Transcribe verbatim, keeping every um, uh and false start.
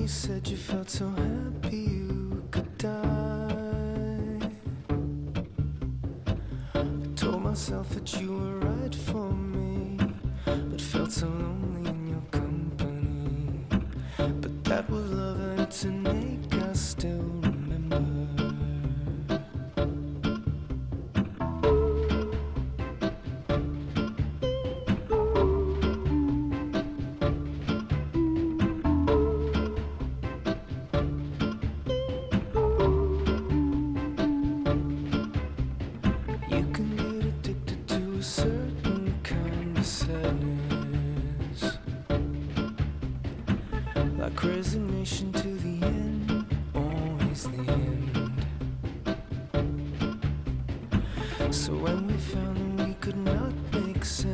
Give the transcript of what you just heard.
you said you felt so happy you could die. I told myself that you were right for me, but felt so lonely in your company. But that was love and to make us still remember. Certain kind of sadness, like resignation to the end, always the end. So when we found that we could not make sense,